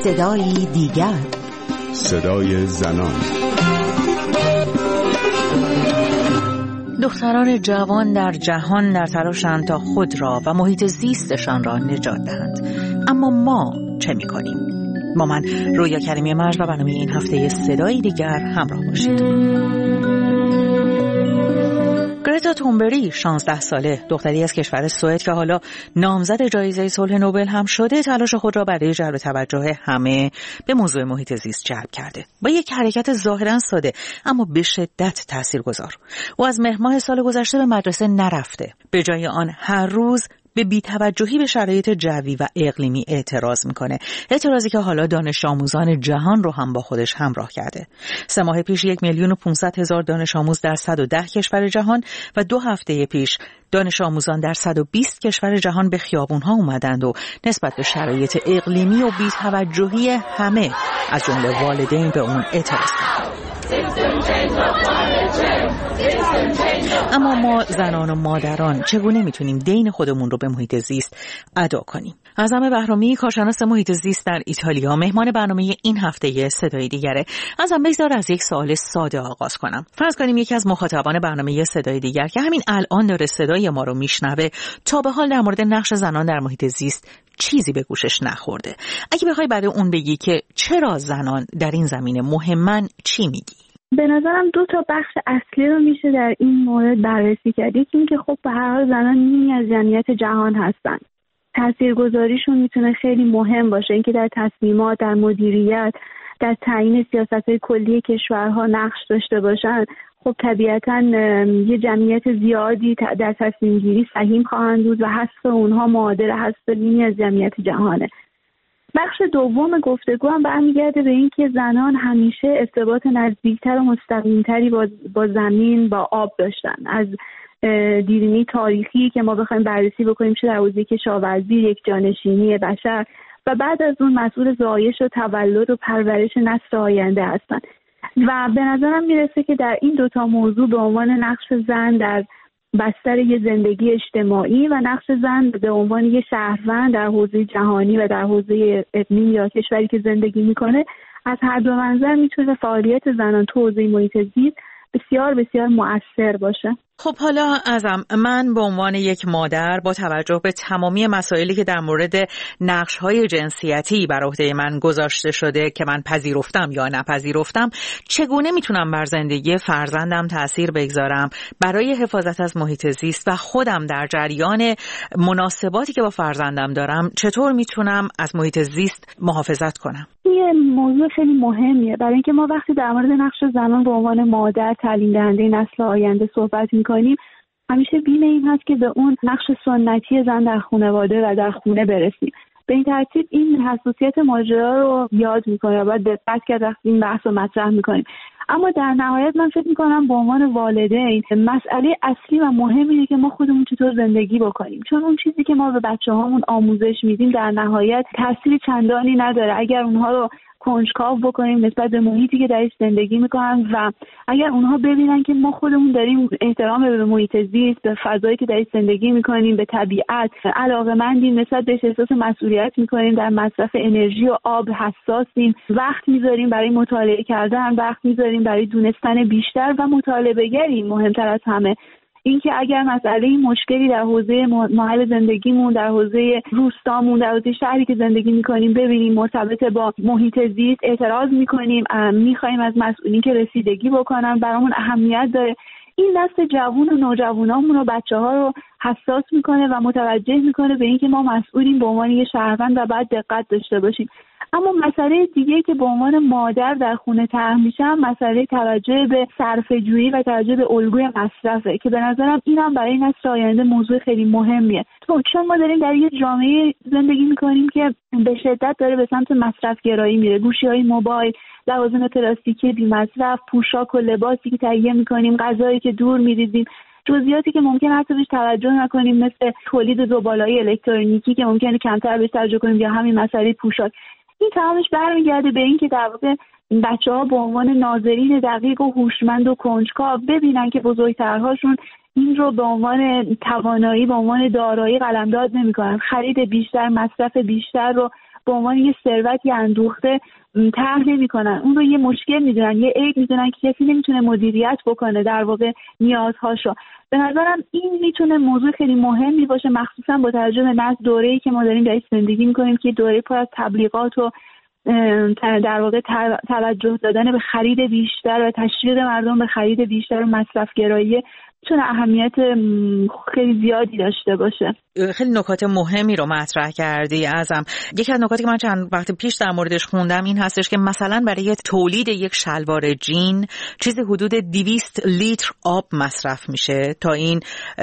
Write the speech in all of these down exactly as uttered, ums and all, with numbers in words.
صدایی دیگر، صدای زنان. دختران جوان در جهان در تلاشند تا خود را و محیط زیستشان را نجات دهند. اما ما چه می‌کنیم؟ با من رویا کریمی مرز و برنامه این هفته صدایی دیگر همراه باشید. گرتا تونبری شانزده ساله، دختری از کشور سوئد که حالا نامزد جایزه صلح نوبل هم شده، تلاش خود را برای جلب توجه همه به موضوع محیط زیست جلب کرده. با یک حرکت ظاهراً ساده اما به شدت تاثیرگذار، او از مهر ماه سال گذشته به مدرسه نرفته. به جای آن هر روز به بی‌توجهی به شرایط جوی و اقلیمی اعتراض میکنه. اعتراضی که حالا دانش آموزان جهان رو هم با خودش همراه کرده. سه ماه پیش یک میلیون و پانصد هزار دانش آموز در صد و ده کشور جهان و دو هفته پیش دانش آموزان در صد و بیست کشور جهان به خیابونها اومدند و نسبت به شرایط اقلیمی و بی‌توجهی همه از جمله والدین به اون اعتراض کردند. اما ما زنان و مادران چگونه میتونیم دین خودمون رو به محیط زیست ادا کنیم؟ اعظم بهرامی، کارشناس محیط زیست در ایتالیا، مهمان برنامه این هفته صدای دیگره. ازم بگذار از یک سوال ساده آغاز کنم. فرض کنیم یکی از مخاطبان برنامه صدای دیگر که همین الان داره صدای ما رو میشنوه، تا به حال در مورد نقش زنان در محیط زیست چیزی به گوشش نخورده. اگه بخوای برای اون بگی که چرا زنان در این زمینه مهمن، چی میگی؟ به نظرم دو تا بخش اصلی رو میشه در این مورد بررسی کرد. یکی این که خب به هر حال زنان نیمی از جمعیت جهان هستن. تاثیرگذاریشون میتونه خیلی مهم باشه، اینکه در تصمیمات، در مدیریت، در تعیین سیاست‌های کلی کشورها نقش داشته باشن. خب طبیعتاً یه جمعیت زیادی در تصمیم گیری سهیم خواهند بود و حذف اونها معادل حذف نیمی از جمعیت جهانه. بخش دوم گفتگو هم برمیگرده به این که زنان همیشه ارتباط نزدیکتر و مستقیمتری با, با زمین، با آب داشتن. از دیرینه تاریخی که ما بخوایم بررسی بکنیم، چه در حوزه کشاورزی، یک جانشینی بشر و بعد از اون مسئول زایش و تولد و پرورش نسل آینده هستن. و به نظرم میرسه که در این دوتا موضوع به عنوان نقش زن در بستر یه زندگی اجتماعی و نقش زن به عنوان یه شهروند در حوزه جهانی و در حوزه اقلیم یا کشوری که زندگی میکنه، از هر دو منظر میتونه فعالیت زنان تو حوزه محیط زیست بسیار بسیار مؤثر باشه. خب حالا ازم من به عنوان یک مادر با توجه به تمامی مسائلی که در مورد نقش‌های جنسیتی بر عهده من گذاشته شده که من پذیرفتم یا نپذیرفتم، چگونه میتونم بر زندگی فرزندم تأثیر بگذارم برای حفاظت از محیط زیست و خودم در جریان مناسباتی که با فرزندم دارم چطور میتونم از محیط زیست محافظت کنم؟ یه موضوع خیلی مهمیه، برای اینکه ما وقتی در مورد نقش زنان به عنوان مادر تعلیم دهنده نسل آینده صحبت می‌کنیم، همیشه بیم این هست که به اون نقش سنتی زن در خانواده و در خونه برسیم. به این ترتیب این حساسیت ماجرا رو یاد می‌کنیم و باید دقت کرد وقتی این بحث رو مطرح می‌کنیم. اما در نهایت من فکر می‌کنم به عنوان والدین مسئله اصلی و مهم اینه که ما خودمون چطور زندگی بکنیم، چون اون چیزی که ما به بچه‌هامون آموزش میدیم در نهایت تأثیر چندانی نداره اگر اونها رو کنجکاو بکنیم نسبت به محیطی که درش زندگی میکنن و اگر اونها ببینن که ما خودمون داریم احترام به محیط زیست، به فضایی که درش زندگی میکنیم، به طبیعت علاقه‌مندیم، نسبت بهش احساس مسئولیت میکنیم، در مصرف انرژی و آب حساسیم، وقت میذاریم برای مطالعه کردن، وقت میذاریم برای دونستن بیشتر و مطالبه گریم. مهمتر از همه اینکه اگر مسئله مشکلی در حوزه محل زندگیمون، در حوزه روستامون، در حوزه شهری که زندگی میکنیم ببینیم مرتبط با محیط زیست، اعتراض میکنیم، میخوایم از مسئولین که رسیدگی بکنن، برامون اهمیت داره. این دست جوون و نوجوانامون و بچه‌ها رو حساس میکنه و متوجه میکنه به اینکه ما مسئولیم به عنوان یه شهروند و باید دقت داشته باشیم. اما مسئله دیگه که به عنوان مادر در خونه طرح میشه مسئله توجه به صرفه‌جویی و توجه به الگوی مصرفه که به نظرم اینم برای نسل آینده موضوع خیلی مهمیه. چون ما داریم در یه جامعه زندگی میکنیم که به شدت داره به سمت مصرف گرایی میره. گوشی‌های موبایل، لوازم پلاستیکی بی‌مصرف، پوشاک و لباسی که تهیه میکنیم، غذایی که دور میریزیم، جزئیاتی که ممکنه حتی بهش توجه نکنیم، مثل تولید زباله‌های الکترونیکی که ممکنه کمتر بهش توجه کنیم، یا همین مسئله پوشاک. این تمامش برمیگرده به این که در واقع بچه‌ها به عنوان ناظرین دقیق و هوشمند و کنجکاو ببینن که بزرگترهاشون این رو به عنوان توانایی، به عنوان دارایی قلمداد نمی‌کنن. خرید بیشتر، مصرف بیشتر رو به عنوان یه ثروتی اندوخته طرح نمی‌کنن، اون رو یه مشکل می‌دونن، یه عیب می‌دونن که کسی نمی‌تونه مدیریت بکنه در واقع نیازهاشو. به نظرم این میتونه موضوع خیلی مهمی باشه، مخصوصا با توجه به نسل دوره‌ای که ما داریم درش زندگی می‌کنیم که دوره پر از تبلیغات و در واقع توجه دادن به خرید بیشتر و تشویق مردم به خرید بیشتر و مصرف گرایی چون اهمیت خیلی زیادی داشته باشه. خیلی نکات مهمی رو مطرح کردی ازم. یکی از نکاتی که من چند وقت پیش در موردش خوندم این هستش که مثلا برای تولید یک شلوار جین چیزی حدود دویست لیتر آب مصرف میشه تا این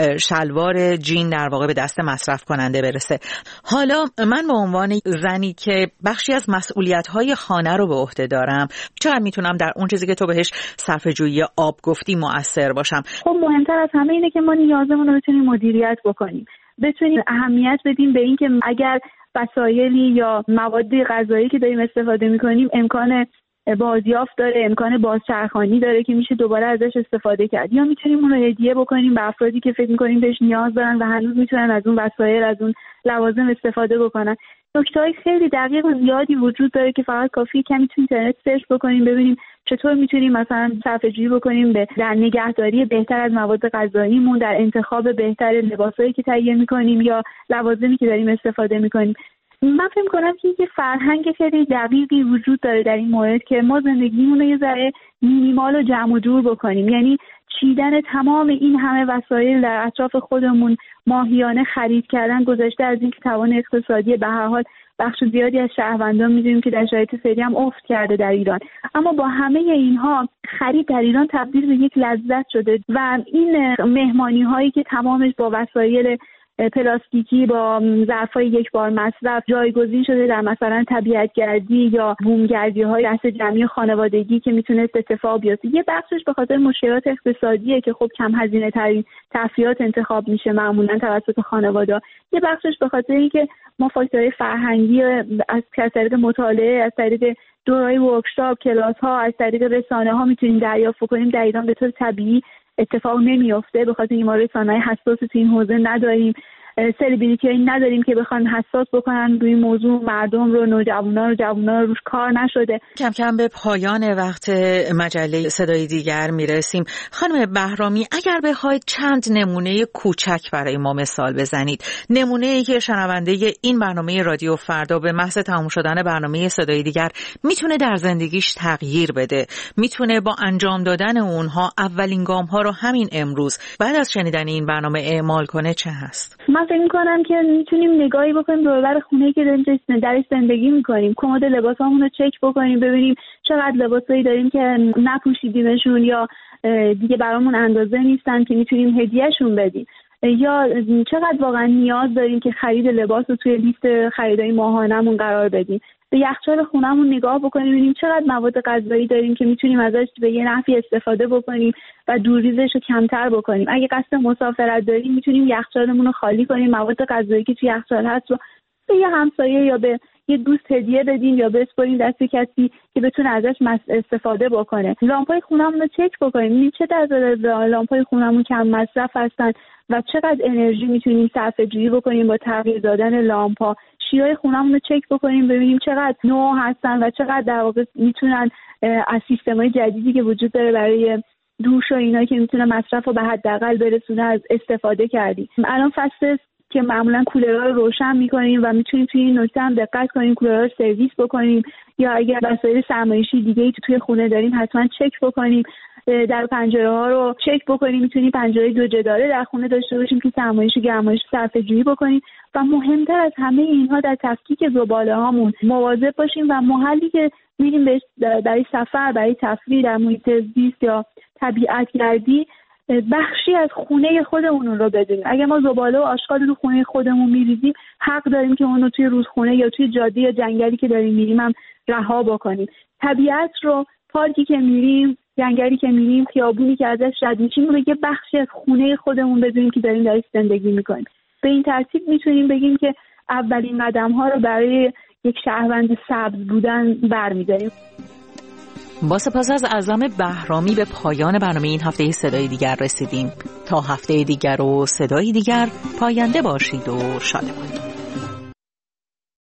شلوار جین در واقع به دست مصرف کننده برسه. حالا من به عنوان زنی که بخشی از مسئولیت‌های خانه رو به عهده دارم، چقدر میتونم در اون چیزی که تو بهش صرفه‌جویی آب گفتی مؤثر باشم؟ خب مهمتر از همه اینه که ما نیازمون رو بتونیم مدیریت بکنیم، بتونیم اهمیت بدیم به این که اگر وسایلی یا مواد غذایی که داریم استفاده میکنیم امکان بازیافت داره، امکان بازچرخانی داره که میشه دوباره ازش استفاده کرد، یا میتونیم اون رو هدیه بکنیم به افرادی که فکر میکنیم بهش نیاز دارن و هنوز میتونن از اون وسایل، از اون لوازم استفاده بکنن. نکته‌های خیلی دقیق و زیادی وجود داره که فقط کافیه کمی تو اینترنت سرچ بکنیم ببینیم چطور میتونیم مثلا صرفه‌جویی بکنیم به در نگهداری بهتر از مواد غذاییمون، در انتخاب بهتر لباسایی که تهیه میکنیم یا لوازمی که داریم استفاده میکنیم. من فکر می‌کنم که یه فرهنگ خیلی دقیقی وجود داره در این مورد که ما زندگیمون رو یه ذره مینیمال و جمع و جور بکنیم، یعنی چیدن تمام این همه وسایل در اطراف خودمون، ماهیانه خرید کردن گذشته از اینکه توان اقتصادی به هر حال بخش زیادی از شهروندان می‌دونیم که در شرایط فعلی هم افت کرده در ایران، اما با همه اینها خرید در ایران تبدیل به یک لذت شده و این مهمانی‌هایی که تمامش با وسایل پلاستیکی با ظرفای یک بار مصرف جایگزین شده در مثلا طبیعت‌گردی یا بومگردی‌های دست جمعی خانوادگی که میتونست اتفاق بیفته. یه بخشش به خاطر مشکلات اقتصادیه که خب کم هزینه ترین تفریحات انتخاب میشه معمولا توسط خانواده. یه بخشش به خاطر اینکه ما فاکتورهای فرهنگی از طریق مطالعه، از طریق دوره‌های ورکشاپ، کلاس‌ها، از طریق رسانه‌ها میتونیم دریافت کنیم در ایران به طور طبیعی اتفاق نمیفته، به خاطر اینکه ما رسانه‌های حساس تو این حوزه نداریم، سلبریتی نداریم که بخوان حساس بکنن روی موضوع مردم رو، نوجوانان رو، جوانان رو روش کار نشده. کم کم به پایان وقت مجله صدای دیگر میرسیم. خانم بهرامی، اگر بخواید چند نمونه کوچک برای ما مثال بزنید، نمونه‌ای که شنونده این برنامه رادیو فردا به محض تموم شدن برنامه صدای دیگر میتونه در زندگیش تغییر بده، میتونه با انجام دادن اونها اولین گام‌ها رو همین امروز بعد از شنیدن این برنامه اعمال کنه، چه هست؟ من فکر می‌کنم که میتونیم نگاهی بکنیم دور و بر خونه‌ای که داریم درش زندگی می‌کنیم، کمد لباسامون رو چک بکنیم ببینیم چقدر لباسایی داریم که نپوشیدیمشون یا دیگه برامون اندازه نیستن که میتونیم هدیهشون بدیم، یا چقدر واقعا نیاز داریم که خرید لباس رو توی لیست خریدای ماهانه‌مون قرار بدیم. به یخچال خونه‌مون نگاه بکنیم ببینیم چقدر مواد غذایی داریم که میتونیم ازش به یه نحوی استفاده بکنیم و دوریزش رو کمتر بکنیم. اگه قصد مسافرت داریم میتونیم یخچالمون رو خالی کنیم، مواد غذایی که توی یخچال هست رو به یه همسایه یا به یه دوست هدیه بدیم یا بسپاریم دست کسی که بتونه ازش استفاده بکنه. لامپای خونه‌مون رو چک بکنیم ببینیم چه درصد لامپای خونه‌مون کم مصرف هستن و چقدر انرژی میتونیم صرفه‌جویی بکنیم با تغییر دادن لامپا. شیای خونه‌مون رو چک بکنیم ببینیم چقدر نوع هستن و چقدر در واقع میتونن از سیستم‌های جدیدی که وجود داره برای دوش و اینا که میتونه مصرف رو به حداقل برسونه از استفاده کردیم. الان فصل که معمولا کولرها رو روشن می‌کنیم و میتونیم توی این نکته هم دقت کنیم کولرها رو سرویس بکنیم، یا اگر وسایل سرمایشی دیگه‌ای توی خونه داریم حتما چک بکنیم. در پنجره‌ها رو چک بکنیم، میتونیم پنجره دو جداره در خونه داشته باشیم که سرمایش و گرمایش صرفه‌جویی بکنیم و مهمتر از همه اینها در تفکیک زباله‌هامون مواظب باشیم و محلی که میریم بهش برای سفر، برای تفریح در محیط زیست یا طبیعت‌گردی بخشی از خونه خودمون رو بدونیم. اگه ما زباله و آشغال رو خونه خودمون میریزیم حق داریم که اون رو توی رودخونه یا توی جاده یا جنگلی که داریم میریم هم رها بکنیم. طبیعت رو، پارکی که میریم، جنگلی که میریم، خیابونی که ازش رد میشیم رو یه بخشی از خونه خودمون بدونیم که داریم درش زندگی میکنیم. به این ترتیب میتونیم بگیم که اولین قدم ها رو برای یک شهروند سبز بودن برمی‌داریم. با سپاس از اعظم بهرامی به پایان برنامه این هفته صدای دیگر رسیدیم. تا هفته دیگر و صدای دیگر، پاینده باشید و شادمان.